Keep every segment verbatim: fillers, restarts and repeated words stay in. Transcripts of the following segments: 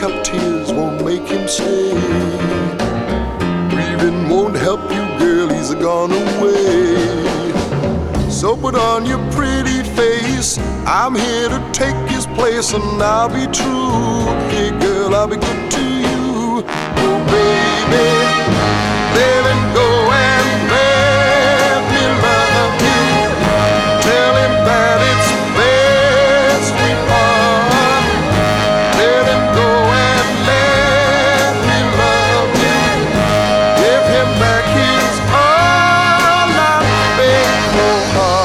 pick up tears won't make him stay. Grieving won't help you, girl, he's gone away. So put on your pretty face, I'm here to take his place, and I'll be true. Hey girl, I'll be good to you. Oh baby, let him go and let me love you. Tell him that it's best we part. Let him go and let me love you. Give him back his all, not beg for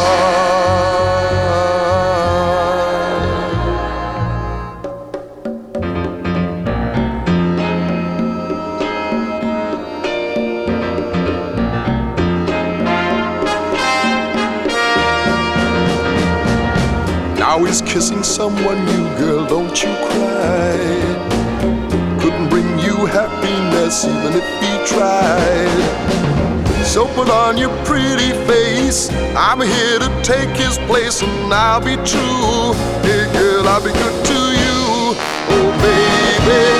Now he's kissing someone new, girl, don't you cry. Couldn't bring you happiness even if he tried. So put on your pretty face, I'm here to take his place, and I'll be true. Hey girl, I'll be good to you. Oh baby,